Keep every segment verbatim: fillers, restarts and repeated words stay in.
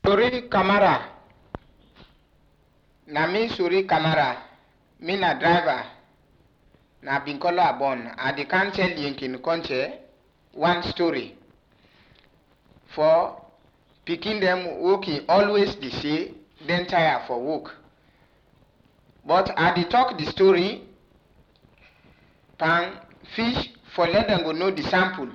Suri Kamara. Na me Suri Kamara. Me na driver. Na Binkola Abon. I dey can tell Yinkin Conche one story. For picking them working always the say, then tire for work. But I dey talk the story, pan fish for let them go know the sample.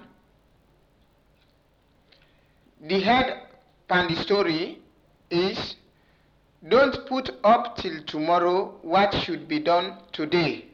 The head pan the story is, don't put up till tomorrow what should be done today.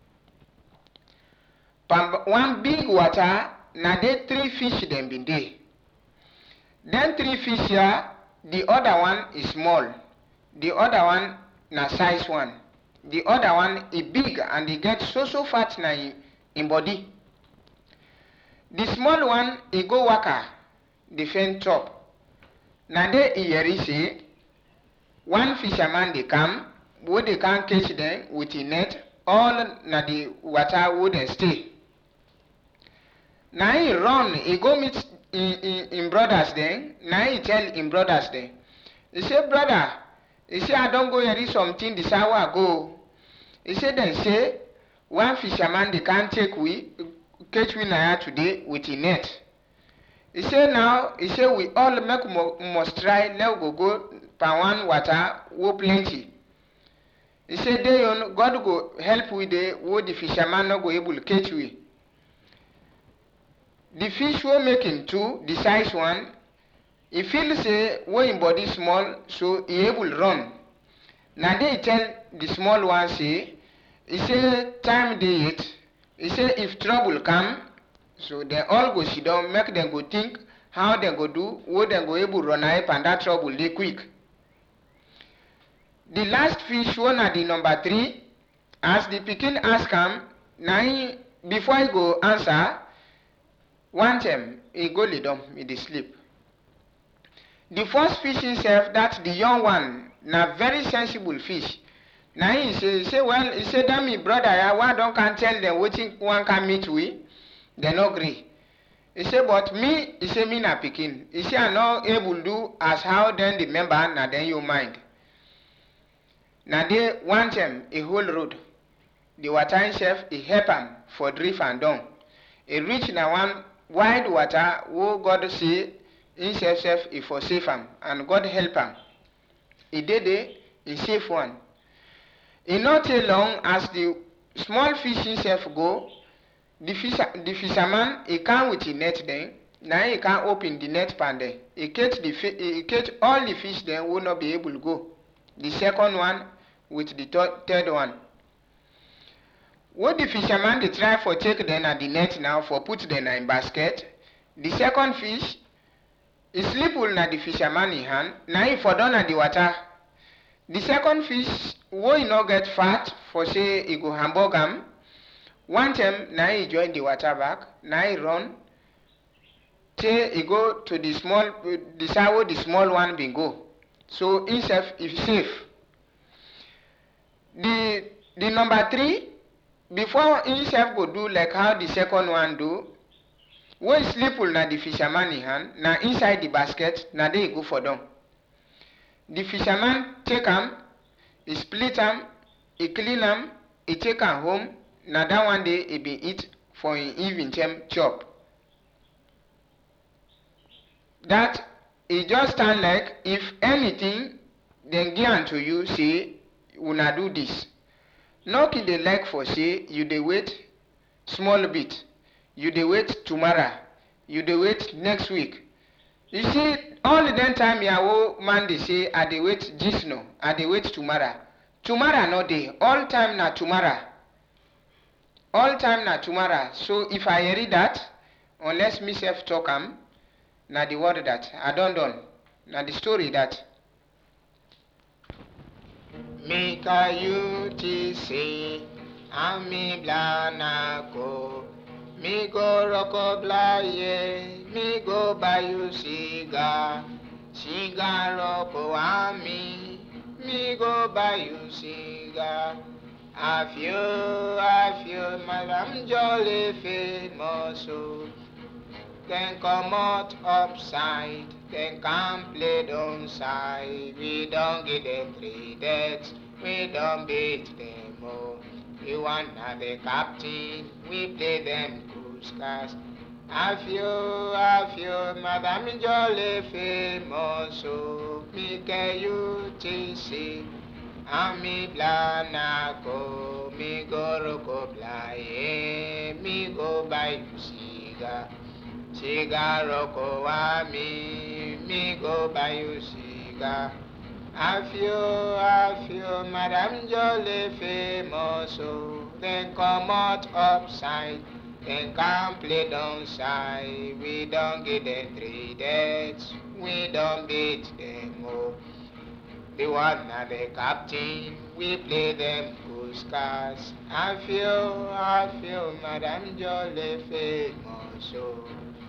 Pan one big water, na dey three fish them been dey. Then three fish here, the other one is small. The other one na size one. The other one is big and he get so so fat na in, in body. The small one, he go waka, the faint top. Na dey he hear say, one fisherman they come, where they can catch them with a net, all na the water would they stay. Now he run, he go meet in, in, in brothers then, now he tell him brothers then. He say, brother, he say, I don't go hear something this hour ago. He say, then say, one fisherman they can't take we, catch we now today with a net. He say now, he say, we all make mo, must try, let go go, per one water, wo plenty. He say, they on, God go help with the, wo the fisherman not go able to catch we. The fish were making two, the size one, he feel say, wo in body small, so he able run. Now they tell the small one say, he say, time they eat, he say, if trouble come, so they all go sit down, make them go think how they go do, what they go able run up and that trouble they quick. The last fish one at the number three, as the Pekin ask him, now he, before he go answer, one time he go lay down in the sleep. The first fish himself, that's the young one, na very sensible fish. Now he say, he say, well, he say, that me brother, why don't can tell them what one can meet we? They no agree. He say, but me, he say, me na Pekin. He say, I not able do as how then the member, na then you mind. Now they want him a whole road. The water himself, he help him for drift and down. He reach na one wide water, who God say, himself self, he for save him, and God help him. He did it, he save one. He not too long as the small fish himself go, the, fisher, the fisherman, he come with the net then, now he can open the net pan there. He catch, the, he catch all the fish then will not be able to go. The second one with the th third one. What the fisherman they try for take them at the net now for put them in basket. The second fish, he sleep will na the fisherman in hand, now he for down at the water. The second fish, wo he not get fat for say he go hamburg him. One time, now he join the water back, now he run, till he go to the small, the side where the small one bin go. So himself is safe. The the number three, before himself go do like how the second one do, when sleep will na the fisherman in hand, now inside the basket, now they go for them. The fisherman take him, he split him, he clean him, he take him home. Now that one day he be eat for an evening time chop. That it just stand like if anything then give unto you say una do this. Not in the like for say you dey wait small bit, you dey wait tomorrow, you dey wait next week. You see all the time your man they say I dey wait this no, I dey wait tomorrow. Tomorrow no day, all time na tomorrow. All time na tomorrow. So if I hear that, unless myself talk am, na the word that I don't done. Na the story that. Make a you say, I'm me blanako. Me go roko blaye, me go buy you cigar. Cigar roko ami, me go buy you cigar. I feel, I feel, madam jolly famous. then come out upside, then come play downside. We don't give them three deaths, we don't beat them all. We want not the captain, we play them cruise cast. I feel, I feel, Madame Jolly famous, so me can you see. Ami blanako, mi go roko blaye, mi go buy you cigar. Cigar roko wa mi, mi go buy you cigar. I feel, I feel, Madame Jolly famous, so then come out upside, then come play downside. We don't get them three deaths, we don't beat them all. The one and the captain, we play them goose cars. I feel, I feel, Madame Jolly famous, so.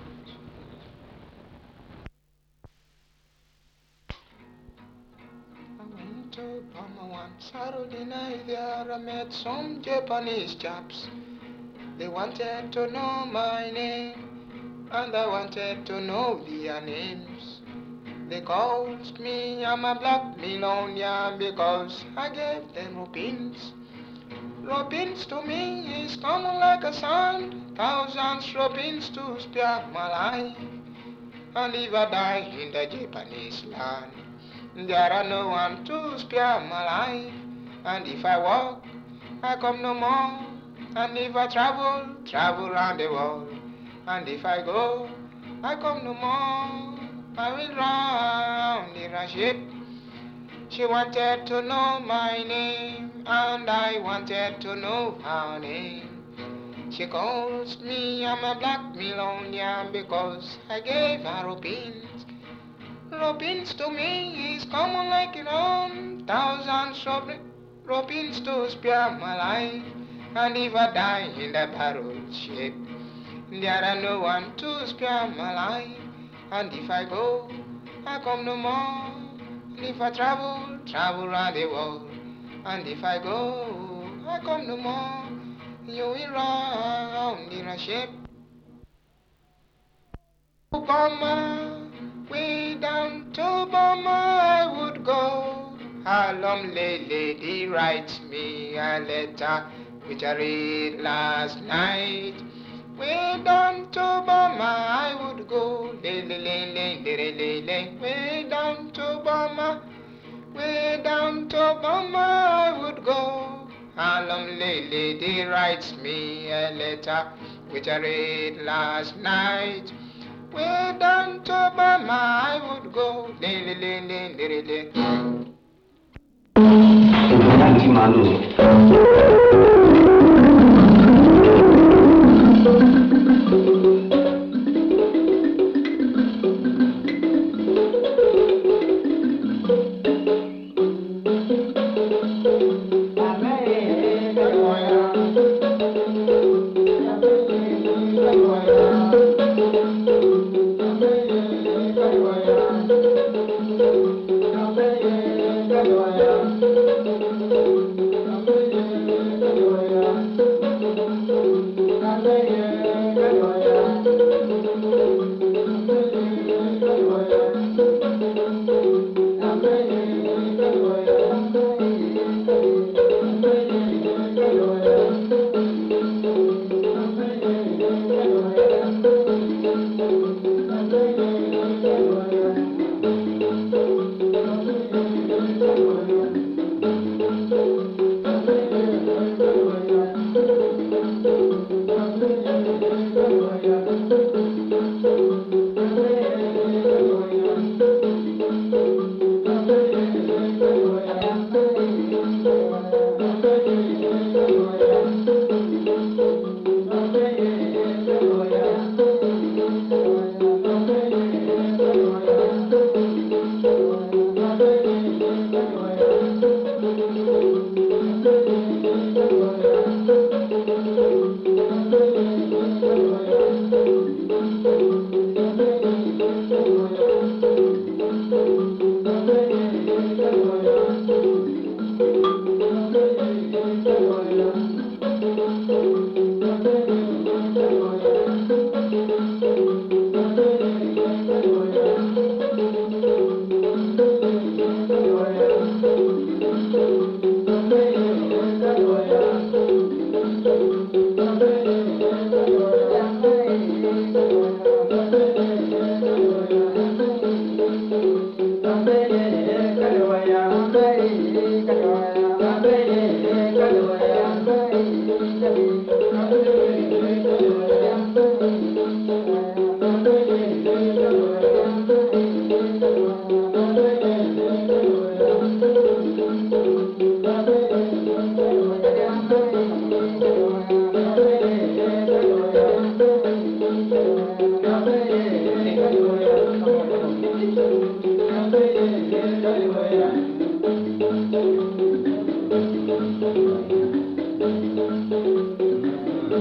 I went to Burma one Saturday night there. I met some Japanese chaps. They wanted to know my name, and I wanted to know their names. They called me, I'm a black millionaire because I gave them rupees. Rupees to me is common like a sand, thousands rupees to spare my life. And if I die in the Japanese land, there are no one to spare my life. And if I walk, I come no more. And if I travel, travel round the world. And if I go, I come no more. I will round in a ship. She wanted to know my name, and I wanted to know her name. She calls me, I'm a black millionaire because I gave her rupees. Rupees to me is common like it on, thousands of rupees to spare my life. And if I die in the battleship, there are no one to spare my life. And if I go, I come no more. And if I travel, travel round the world. And if I go, I come no more. You will round in a ship. Burma, way down to Burma I would go. A lovely lady writes me a letter which I read last night. Way down to Burma I would go, le le le le le le le. Way down to Burma, way down to Burma I would go. A lovely lady writes me a letter which I read last night. Way down to Burma I would go, le le le le le le. Thank you.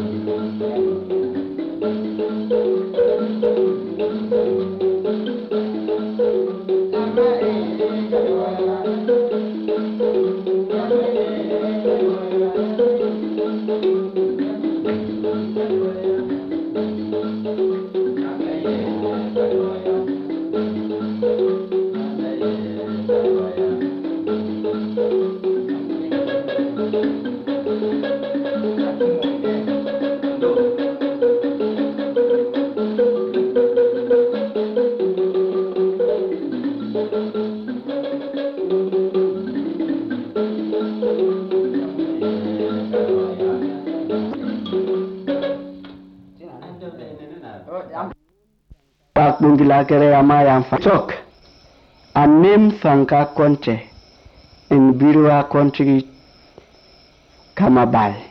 Pak bungkila kere ama yang facok anem fangka konce in birua country Kamabal.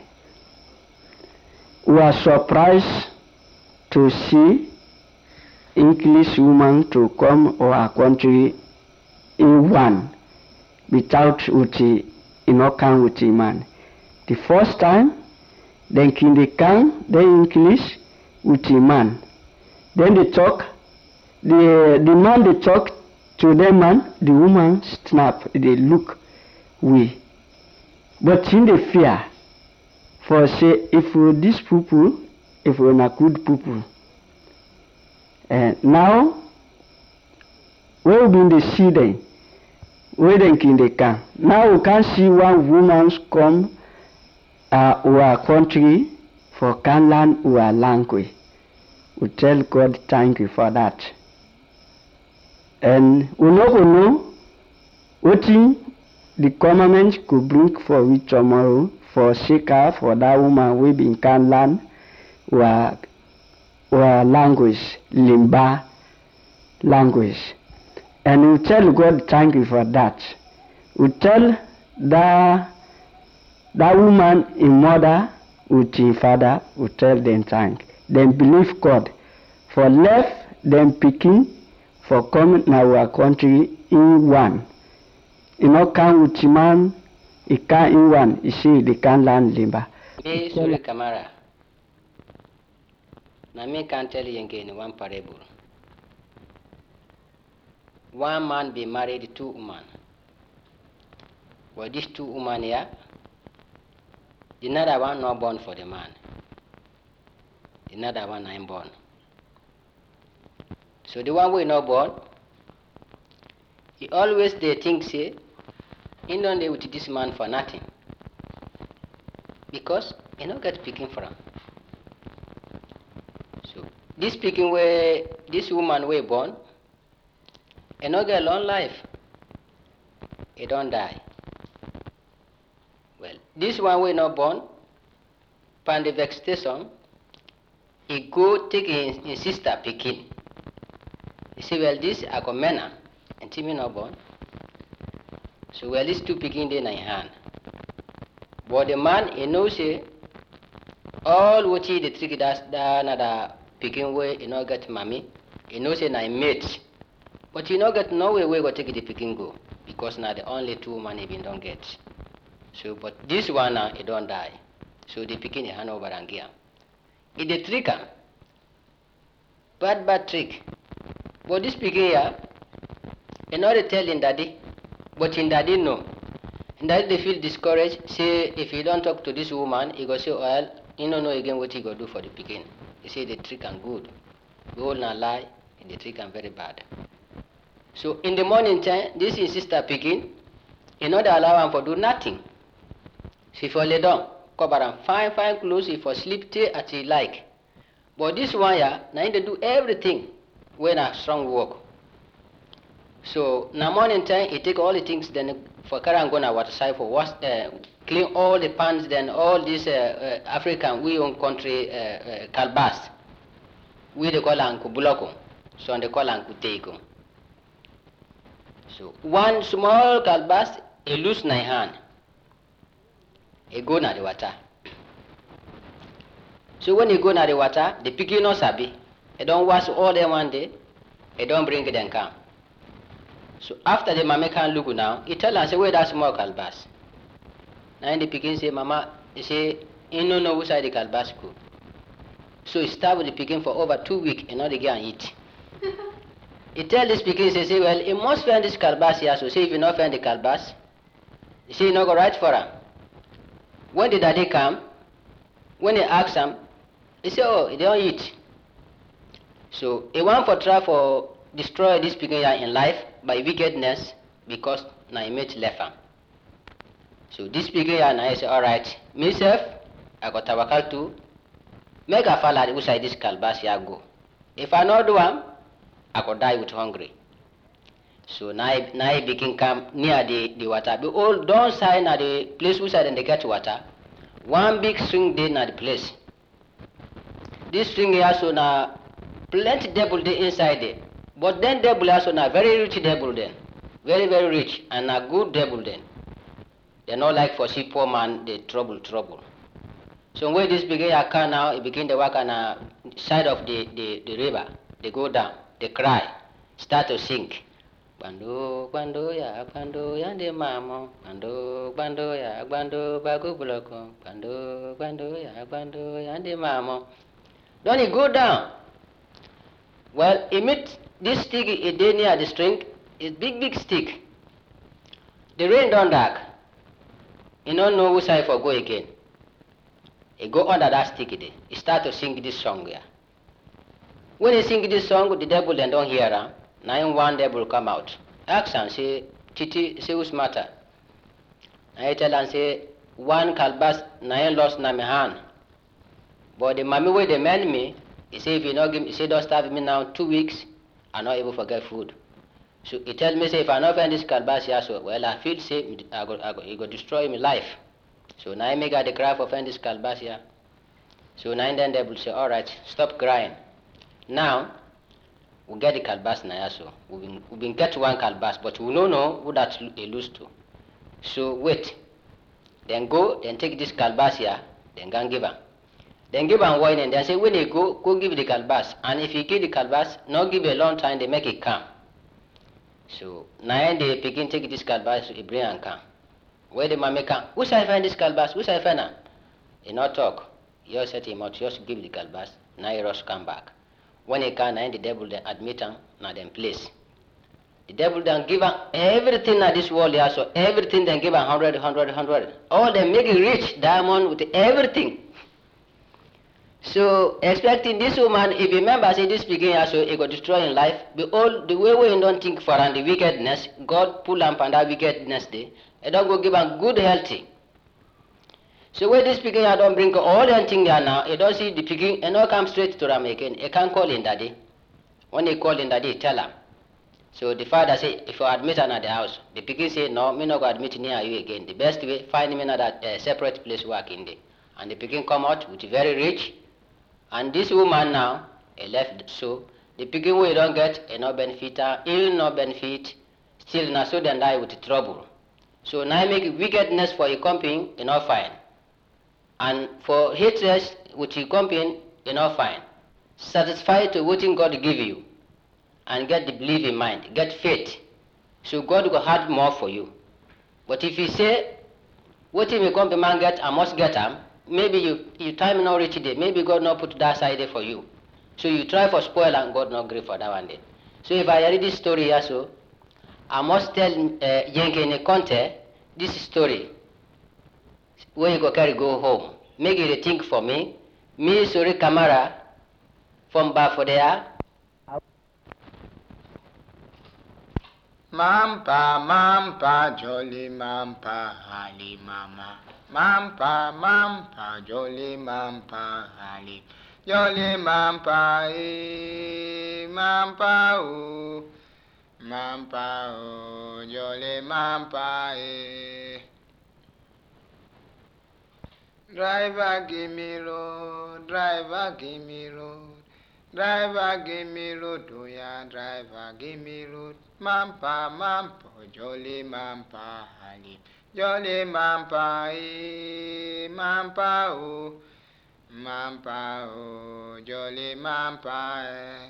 We are surprised to see English woman to come our country in one without uti inokan uti man. The first time then kindi kan then English uti man. Then they talk the the man they talk to the man, the woman snap, they look we. But in the fear for say if we these people, if we're not good people. And now where we the see them, where they can they can. Now we can see one woman come uh, our country for can learn our language. We tell God thank you for that. And we know we know what thing the government could bring for we tomorrow for Shika, for that woman we been can learn our, our language, Limba language. And we tell God thank you for that. We tell that that woman in mother with in father, we tell them thank. Then believe God for left them picking for coming in our country in one. You know, can with man, it can in one, you see, they can learn Limba. Me, Suri Kamara. Now, me can tell you again one parable. One man be married to two women. Well, these two women here, the other one not born for the man. The other one I'm born. So the one we not born, he always they think say, he don't live with this man for nothing. Because he not get picking from. So this picking where this woman we born, he not get long life. He don't die. Well, this one we not born, pan the vexation, he go take his, his sister picking. He say, well, this I got mena, and Timmy not born. So well, these two picking in in hand. But the man, he knows say, all what he the trick does that another picking way, he not get mommy. He knows say na mate, but he not get no way we go take the picking go because now the only two man he been don't get. So but this one now he don't die. So the picking he hand over and gear. He the trick him. Bad bad trick. But this picking here, he not telling daddy, but in daddy no. And daddy they feel discouraged. Say if he don't talk to this woman, he go say, well, he don't know again what he go do for the picking. He say the trick and good. We all not lie, and the trick and very bad. So in the morning time, this is sister picking, he not allow him for do nothing. She for lay down, cover and fine, fine clothes, he for sleep till as he like. But this one here, now they do everything when a strong work. So now morning time, he take all the things then for carry and go na water side for wash, uh, clean all the pans, then all this uh, uh, African we own country uh, uh, kalbas. We they call anku buloko, so they call anku teiko. So one small kalbas, he lose nine hand. He go na the water. So when he go na the water, the picking no sabi. He don't wash all them one day. He don't bring them come. So after the mama can look now, he tell her say where that small kalbas. Now the picking say, Mama, he say, he no know which side the kalbas go. So he stay with the pikin for over two weeks and not dey get and eat. He tell this pikin, say, say, well, he must find this calabash here, so say if he not find the calabash, he say he not go right for him. When the daddy come, when he ask him, he say, oh, he don't eat. So he want for try for destroy this pikin here in life by wickedness because na he mate left him. So this pikin here now he say, all right, myself, I got tawakal too, make a fall which side this calabash here go. If I not do am, I could die with hungry. So now, now he begin come near the, the water. But all down side na the place which side they get water. One big string there na the place. This string here so na plenty devil there inside there. But then devil also na very rich devil then. Very, very rich and a good devil then. They not like for see poor man they trouble trouble. So when this begin to come now, it begin to walk on the side of the, the, the river. They go down, they cry, start to sink. Bando, bando ya, bando ya de mamo, bando, bando ya, bando bagu buloko, bando, bando ya, bando ya de mamo. Then he go down. Well, he meet this stick is near the string, it's big, big stick. The rain don't dark. He don't know which side for go again. He go under that stick there. He start to sing this song here. When he sing this song, the devil then don't hear him. Now one devil come out. Ask him, say, Titi, say what's matter? And he tell him, say, one calabash, now lost na my hand. But the mommy way they mend me, he say, if you not give me, he say, don't starve me now two weeks, I'm not able to get food. So he tell me, say, if I not find this calabash here, so, well, I feel, say, I go, I go, he go destroy my life. So now I make a the cry for find this calabash here. So now then devil say, all right, stop crying. Now, we get the calabash now, so we been we been get one calabash, but we don't know who that he lose to. So wait, then go, then take this calabash here, then go and give him. Then give him wine and then say when they go, go give the calabash. And if he give the calabash, not give a long time, they make it come. So now they begin take this calabash, he bring and come. Where the mommy come? Who shall find this calabash? Who shall find her? He not talk. You set him out, just give the calabash. Now he rush come back. When he come, now the devil then admit him, now then place. The devil then give him everything in this world here, so everything then give him hundred, hundred, hundred. All they make it rich, diamond with everything. So expecting this woman, if you remember, say this beginning, so he got destroyed in life. But all the way we don't think for and the wickedness, God pull him on that wickedness day. He don't go give him good healthy. So when this picking I don't bring all the thing there now, he don't see the picking and not come straight to him again. He can't call in daddy. When he call in daddy, tell him. So the father say, if you admit her at the house, the picking say, no, me not go admit near you again. The best way, find him in that uh, separate place work in there. And the picking come out with very rich. And this woman now, he left so the picking we don't get, he no benefit her, he'll no benefit, still now so then die with trouble. So now make wickedness for a company, you know fine. And for hatred which you company, you know fine. Satisfied to what God give you. And get the belief in mind, get faith. So God will have more for you. But if you say, what if a company man get, I must get him, maybe you, you time not reach there, maybe God not put that side there for you. So you try for spoil and God not agree for that one day. So if I read this story here, so I must tell uh, Yankee in a conte this story. Where you go carry go home. Make it a thing for me. Me sorry camera from Bafodea. Mampa, mampa, jolly mampa, hali mama. Mampa, mampa, jolly mampa, hali. Jolly mampa, eh, mampa, oh. Mampa, oh, jolly mampa, eh. Driver, give me road, driver, give me road. Driver, give me road, oh yeah, driver, give me road. Mampa, mampa, jolly mampa, hali. Jolly mampa, eh, mampa, oh. Mampa, oh, jolly mampa, eh.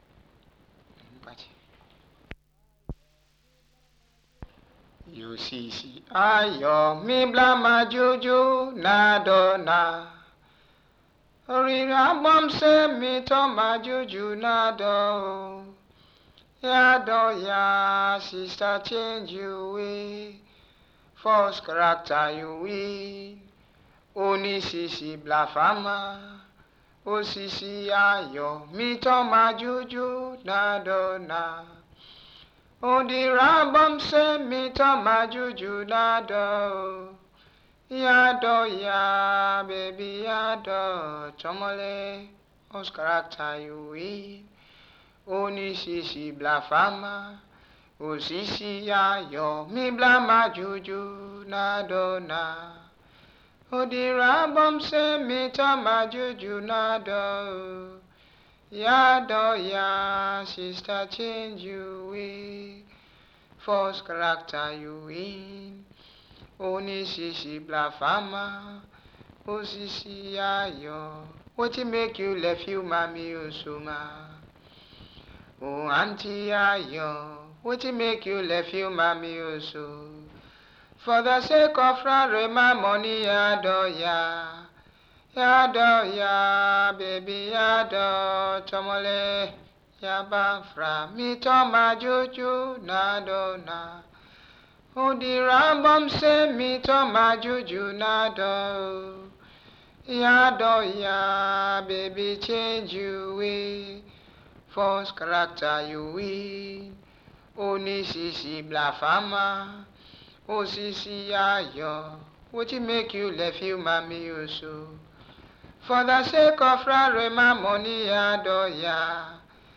You see, see, ayo, mi blama juju, na do na. Rira bom se mi to majuju nado. Ya do ya sister change you way. False character you win. Oni sisi blafama. O sisi ayo mi to majuju nado na. O di rabom se mi to majuju nado. Yado ya baby yado chomole os character you win. Oni sisi blafama. O sisi ayo mi blama juju nado na. O di rabom se mi tama juju nado. Yado ya sister change you way. False character you win. Oni sisi blafama. O sisi ayo. What make you left you mami usuma? Oh auntie ayo. What make you left you mami usu? For the sake of Rare, my money yado ya. Yado ya, baby yado chomole. Yaba fra mi toma juju nado na. O di rambam se mi toma juju nado. Yado ya, baby change you way. False character you win. Oni sisi blafama. O sisi ayo. What you make you left you mami usu? For the sake of Rare, my money yado ya.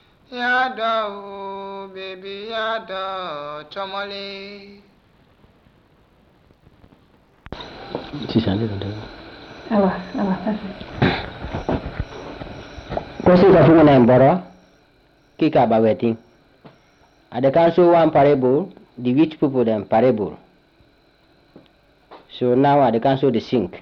Yado, baby yado chomole. Awa, awa, Kosi ka funga na mboro, kika ba wedding. At the council one parable, the rich people them parable. So now at the council they sink.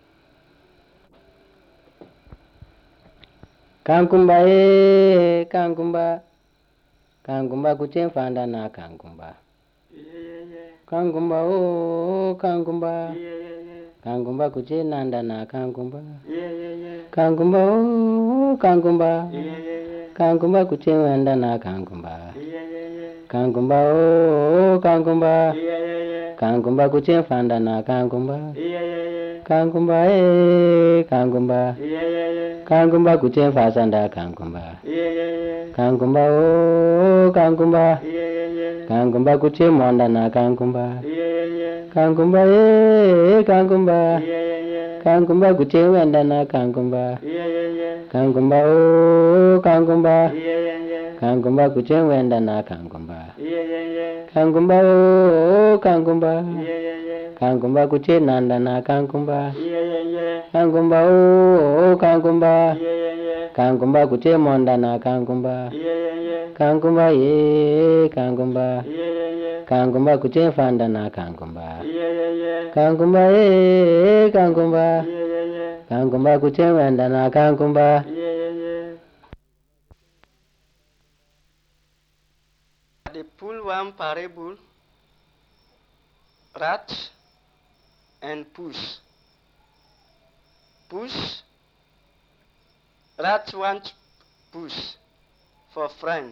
Kankumba eh, kankumba, kankumba kuchen fanda na kankumba. Kankumba oh, kankumba. Kankumba kuche nanda na kankumba. Kankumba oh, kankumba. Kankumba kuche nanda na kankumba. Kankumba oh, kankumba. Kankumba kuche fanda na kankumba. Kankumba eh, kankumba. Kankumba kuche fasanda kankumba. Kankumba oh, kankumba. Kankumba kuche monda na kankumba. Kankumba eh, kankumba. Kankumba kuche wenda na kankumba. Kankumba oh, kankumba. Kankumba kuche wenda na kankumba. Kankumba oh, kankumba. Kankumba kuche nanda na kankumba. Kankumba oh, kankumba. Kankumba kuche monda na kankumba. Kankumba eh, kankumba. Kankumba kuche fanda na kankumba. Kankumba eh, kankumba. Kankumba kuche wenda na kankumba. The pull one parable, rat and puss. Puss, rat want puss for friend.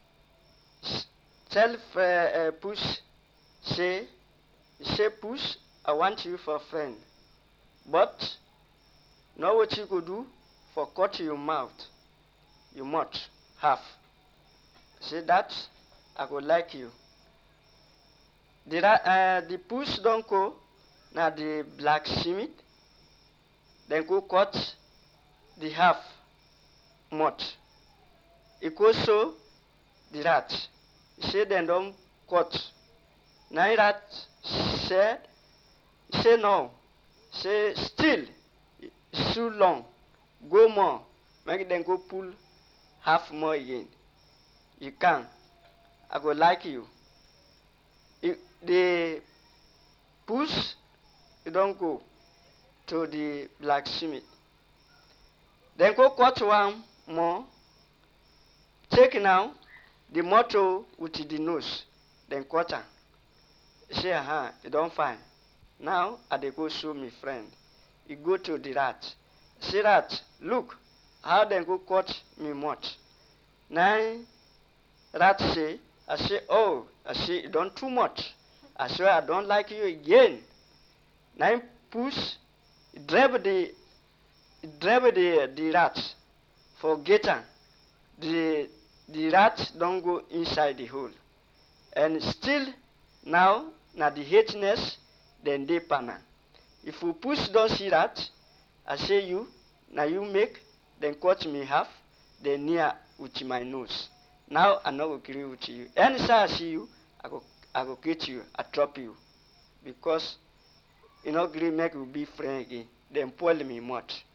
Tell uh, uh, puss, say, say puss, I want you for friend. But know what you could do for cut your mouth, you mouth half. Say that I could like you. The uh, the puss don't go now the blacksmith. Then go cut the half mouth. It goes so the rat. Say then don't cut. Now rat said, say no. Say still, it's too long. Go more. Make them go pull half more again. You can. I go like you. If the push, you don't go to the blacksmith. Then go cut one more. Take now the motor with the nose. Then cut her. Say, aha, you don't find. Now I dey go show me friend. You go to the rat. say rat, look, how dem go cut me mouth. Na rat say, I say, oh, I say, you don too much. I swear I don't like you again. Na push, drive the, drive the, the rat for get am. The, the rat don go inside the hole. And still, now, na the hateness, then dey pana. If you push don see rat, I say you, na you make, then cut me half, then near with my nose. Now I no go agree with you. Anytime I see you, I go I go get you, I drop you. Because you no agree make we be friend again. Then spoil me much.